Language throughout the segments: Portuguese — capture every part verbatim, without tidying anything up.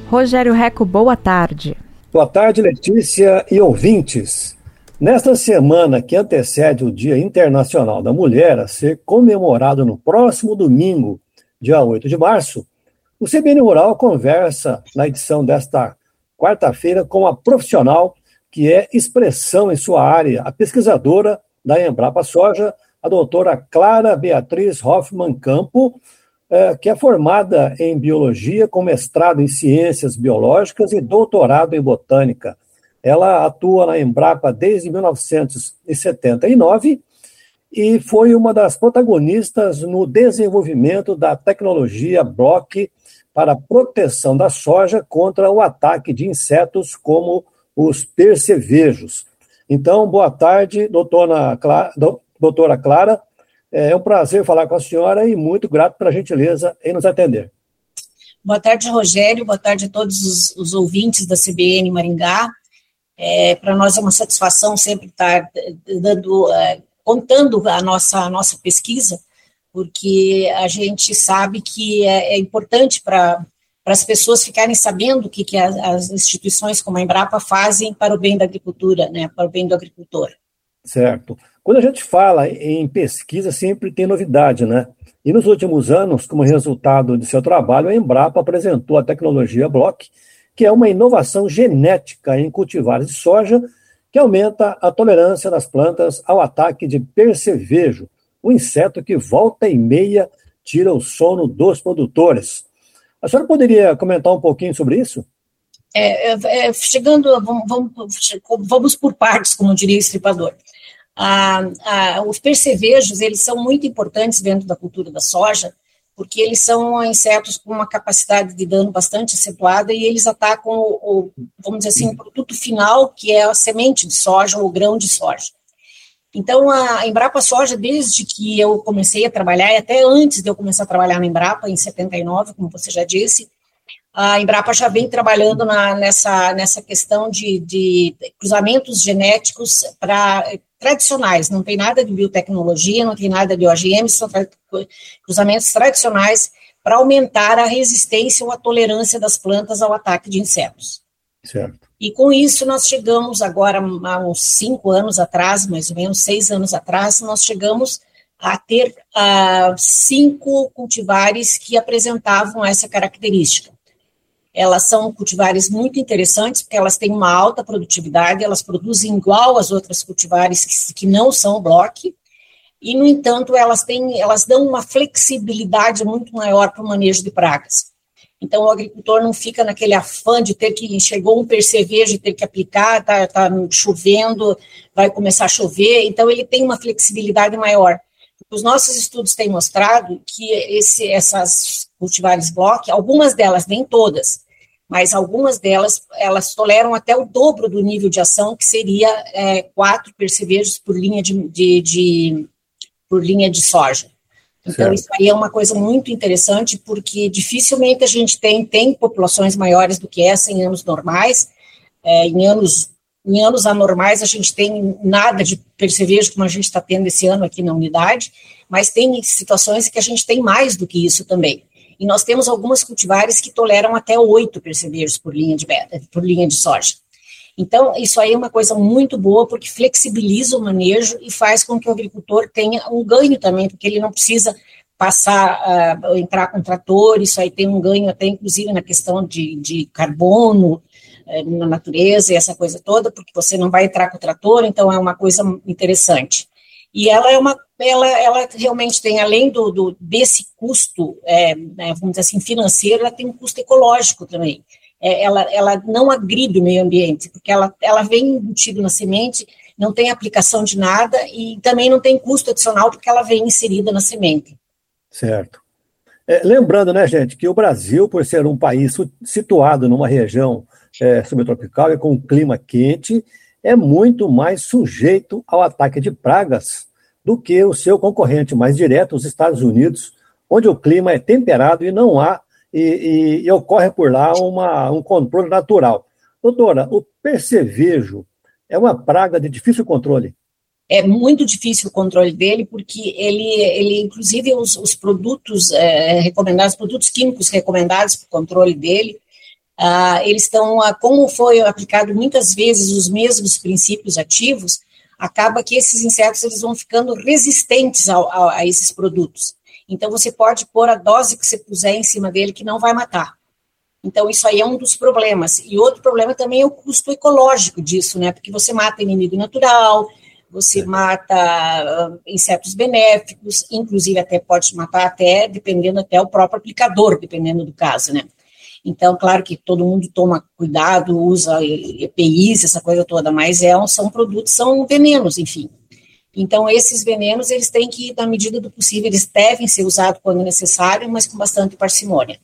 Rogério Recco, boa tarde. Boa tarde, Letícia e ouvintes. Nesta semana que antecede o Dia Internacional da Mulher, a ser comemorado no próximo domingo, dia oito de março, o C B N Rural conversa na edição desta quarta-feira com a profissional que é expressão em sua área, a pesquisadora da Embrapa Soja, a doutora Clara Beatriz Hoffmann Campo, que é formada em Biologia, com mestrado em Ciências Biológicas e doutorado em Botânica. Ela atua na Embrapa desde mil novecentos e setenta e nove e foi uma das protagonistas no desenvolvimento da tecnologia Block para a proteção da soja contra o ataque de insetos como os percevejos. Então, boa tarde, doutora Clara. Doutora Clara. É um prazer falar com a senhora e muito grato pela gentileza em nos atender. Boa tarde, Rogério. Boa tarde a todos os, os ouvintes da C B N Maringá. É, para nós é uma satisfação sempre estar dando, é, contando a nossa, a nossa pesquisa, porque a gente sabe que é, é importante para as pessoas ficarem sabendo o que, que as, as instituições como a Embrapa fazem para o bem da agricultura, né, para o bem do agricultor. Certo. Quando a gente fala em pesquisa, sempre tem novidade, né? E nos últimos anos, como resultado de seu trabalho, a Embrapa apresentou a tecnologia Block, que é uma inovação genética em cultivares de soja que aumenta a tolerância das plantas ao ataque de percevejo, um inseto que volta e meia tira o sono dos produtores. A senhora poderia comentar um pouquinho sobre isso? É, é, chegando, vamos, vamos, vamos por partes, como diria o estripador. Ah, ah, os percevejos, eles são muito importantes dentro da cultura da soja, porque eles são insetos com uma capacidade de dano bastante acentuada e eles atacam o, o, vamos dizer assim, o produto final, que é a semente de soja ou o grão de soja. Então, a Embrapa Soja, desde que eu comecei a trabalhar, e até antes de eu começar a trabalhar na Embrapa, em setenta e nove, como você já disse, a Embrapa já vem trabalhando na, nessa, nessa questão de, de cruzamentos genéticos para tradicionais, não tem nada de biotecnologia, não tem nada de O G M, são tra- cruzamentos tradicionais para aumentar a resistência ou a tolerância das plantas ao ataque de insetos. Certo. E com isso nós chegamos agora, há uns cinco anos atrás, mais ou menos seis anos atrás, nós chegamos a ter uh, cinco cultivares que apresentavam essa característica. Elas são cultivares muito interessantes, porque elas têm uma alta produtividade, elas produzem igual às outras cultivares que, que não são Block, e, no entanto, elas, têm, elas dão uma flexibilidade muito maior para o manejo de pragas. Então, o agricultor não fica naquele afã de ter que, chegou um percevejo e ter que aplicar, está tá chovendo, vai começar a chover, então ele tem uma flexibilidade maior. Os nossos estudos têm mostrado que esse, essas cultivares Block, algumas delas, nem todas, mas algumas delas, elas toleram até o dobro do nível de ação, que seria é, quatro percevejos por linha de, de, de, por linha de soja. Então, certo. Isso aí é uma coisa muito interessante, porque dificilmente a gente tem, tem populações maiores do que essa em anos normais. É, em, anos, em anos anormais, a gente tem nada de percevejo, como a gente está tendo esse ano aqui na unidade, mas tem situações que a gente tem mais do que isso também. E nós temos algumas cultivares que toleram até oito percevejos por linha de, por linha de soja. Então, isso aí é uma coisa muito boa, porque flexibiliza o manejo e faz com que o agricultor tenha um ganho também, porque ele não precisa passar, uh, entrar com trator, isso aí tem um ganho até, inclusive, na questão de, de carbono uh, na natureza e essa coisa toda, porque você não vai entrar com o trator, então é uma coisa interessante. E ela é uma, ela, ela realmente tem, além do, do desse custo, é, vamos dizer assim, financeiro, ela tem um custo ecológico também. É, ela, ela não agride o meio ambiente, porque ela, ela vem embutida na semente, não tem aplicação de nada e também não tem custo adicional, porque ela vem inserida na semente. Certo. É, lembrando, né, gente, que o Brasil, por ser um país situado numa região é, subtropical e com um clima quente, é muito mais sujeito ao ataque de pragas do que o seu concorrente mais direto, os Estados Unidos, onde o clima é temperado e não há, e, e, e ocorre por lá uma, um controle natural. Doutora, o percevejo é uma praga de difícil controle? É muito difícil o controle dele, porque ele, ele inclusive, os, os produtos é, recomendados, produtos químicos recomendados para o controle dele, uh, eles estão, uh, como foi aplicado muitas vezes os mesmos princípios ativos, acaba que esses insetos eles vão ficando resistentes ao, ao, a esses produtos. Então, você pode pôr a dose que você puser em cima dele que não vai matar. Então, isso aí é um dos problemas. E outro problema também é o custo ecológico disso, né? Porque você mata inimigo natural, você mata uh, insetos benéficos, inclusive até pode matar até, dependendo até o próprio aplicador, dependendo do caso, né? Então, claro que todo mundo toma cuidado, usa E P Is, essa coisa toda, mas é, são produtos, são venenos, enfim. Então, esses venenos, eles têm que, na medida do possível, eles devem ser usados quando necessário, mas com bastante parcimônia.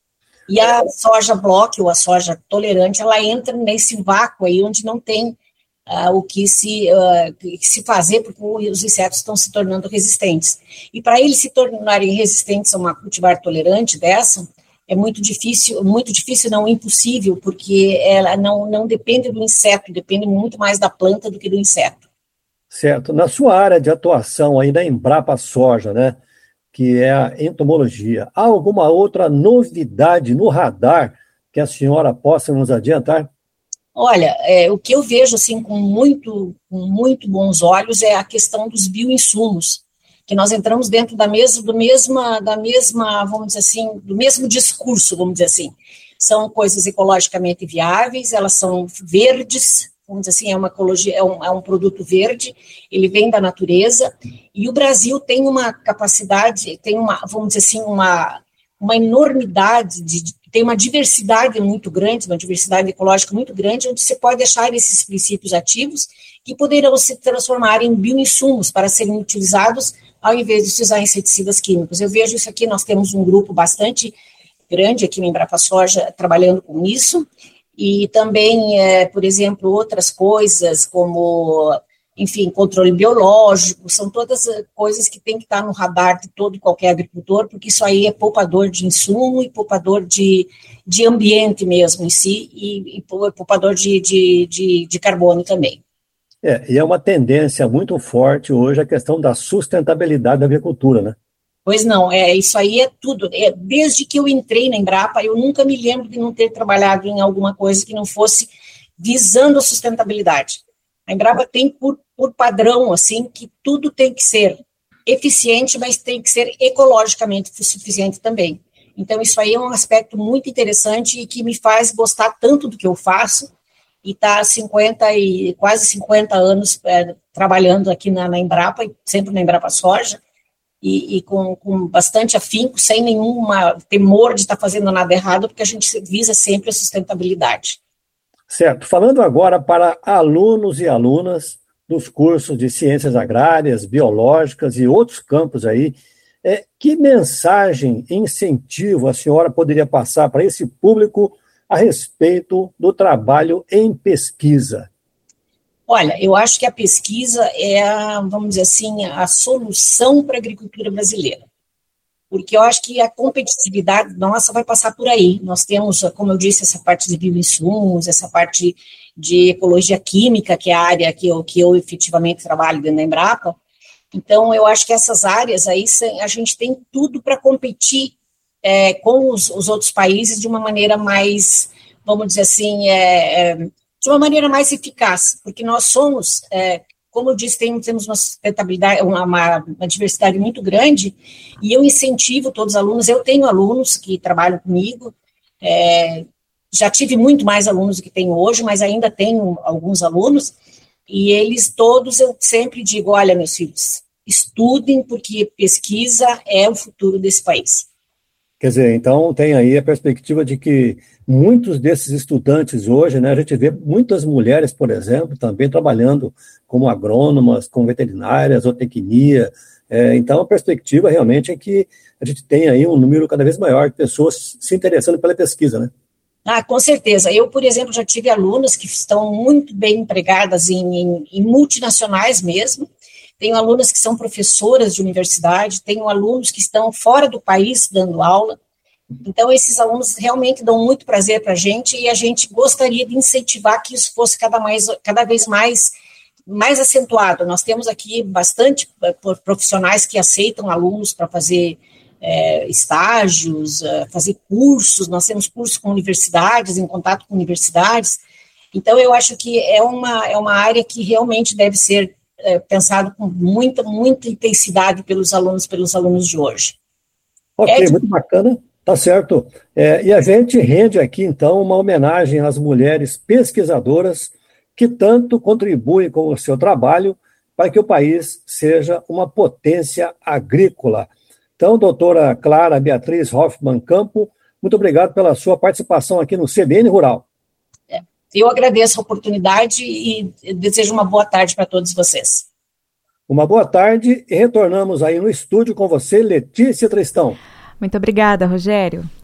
E a soja block, ou a soja tolerante, ela entra nesse vácuo aí, onde não tem uh, o que se, uh, que se fazer, porque os insetos estão se tornando resistentes. E para eles se tornarem resistentes a uma cultivar tolerante dessa, é muito difícil, muito difícil, não impossível, porque ela não, não depende do inseto, depende muito mais da planta do que do inseto. Certo. Na sua área de atuação aí da Embrapa Soja, né, que é a entomologia, há alguma outra novidade no radar que a senhora possa nos adiantar? Olha, é, o que eu vejo assim com muito, com muito bons olhos é a questão dos bioinsumos, que nós entramos dentro da mesma, do mesma, da mesma, vamos dizer assim, do mesmo discurso, vamos dizer assim. São coisas ecologicamente viáveis, elas são verdes, vamos dizer assim, é uma ecologia, é um, é um produto verde, ele vem da natureza, e o Brasil tem uma capacidade, tem uma, vamos dizer assim, uma, uma enormidade, de, tem uma diversidade muito grande, uma diversidade ecológica muito grande, onde você pode deixar esses princípios ativos que poderão se transformar em bioinsumos para serem utilizados ao invés de se usar inseticidas químicos. Eu vejo isso aqui, nós temos um grupo bastante grande aqui na Embrapa Soja trabalhando com isso, e também, é, por exemplo, outras coisas como, enfim, controle biológico, são todas coisas que tem que estar no radar de todo e qualquer agricultor, porque isso aí é poupador de insumo e poupador de, de ambiente mesmo em si, e, e poupador de, de, de, de carbono também. É, e é uma tendência muito forte hoje a questão da sustentabilidade da agricultura, né? Pois não, é, isso aí é tudo. É, desde que eu entrei na Embrapa, eu nunca me lembro de não ter trabalhado em alguma coisa que não fosse visando a sustentabilidade. A Embrapa tem por, por padrão, assim, que tudo tem que ser eficiente, mas tem que ser ecologicamente suficiente também. Então, isso aí é um aspecto muito interessante e que me faz gostar tanto do que eu faço, e está cinquenta e quase cinquenta anos é, trabalhando aqui na, na Embrapa, sempre na Embrapa Soja, e, e com, com bastante afinco, sem nenhum temor de estar tá fazendo nada errado, porque a gente visa sempre a sustentabilidade. Certo. Falando agora para alunos e alunas dos cursos de ciências agrárias, biológicas e outros campos aí, é, que mensagem e incentivo a senhora poderia passar para esse público a respeito do trabalho em pesquisa? Olha, eu acho que a pesquisa é, a, vamos dizer assim, a solução para a agricultura brasileira. Porque eu acho que a competitividade nossa vai passar por aí. Nós temos, como eu disse, essa parte de bioinsumos, essa parte de ecologia química, que é a área que eu, que eu efetivamente trabalho dentro da Embrapa. Então, eu acho que essas áreas aí, a gente tem tudo para competir É, com os, os outros países de uma maneira mais, vamos dizer assim, é, é, de uma maneira mais eficaz, porque nós somos, é, como eu disse, tem, temos uma sustentabilidade, uma, uma, uma diversidade muito grande, e eu incentivo todos os alunos, eu tenho alunos que trabalham comigo, é, já tive muito mais alunos do que tenho hoje, mas ainda tenho alguns alunos, e eles todos, eu sempre digo, olha, meus filhos, estudem, porque pesquisa é o futuro desse país. Quer dizer, então tem aí a perspectiva de que muitos desses estudantes hoje, né, a gente vê muitas mulheres, por exemplo, também trabalhando como agrônomas, como veterinárias, zootecnia. É, então a perspectiva realmente é que a gente tem aí um número cada vez maior de pessoas se interessando pela pesquisa, né? Ah, com certeza. Eu, por exemplo, já tive alunas que estão muito bem empregadas em, em, em multinacionais mesmo. Tenho alunas que são professoras de universidade, tenho alunos que estão fora do país dando aula. Então, esses alunos realmente dão muito prazer para a gente e a gente gostaria de incentivar que isso fosse cada, mais, cada vez mais, mais acentuado. Nós temos aqui bastante profissionais que aceitam alunos para fazer é, estágios, é, fazer cursos, nós temos cursos com universidades, em contato com universidades, então eu acho que é uma, é uma área que realmente deve ser é, pensado com muita, muita intensidade pelos alunos, pelos alunos de hoje. Ok, é de... muito bacana, tá certo. É, e a gente rende aqui, então, uma homenagem às mulheres pesquisadoras que tanto contribuem com o seu trabalho para que o país seja uma potência agrícola. Então, doutora Clara Beatriz Hoffmann Campo, muito obrigado pela sua participação aqui no C B N Rural. É, eu agradeço a oportunidade e desejo uma boa tarde para todos vocês. Uma boa tarde e retornamos aí no estúdio com você, Letícia Tristão. Muito obrigada, Rogério.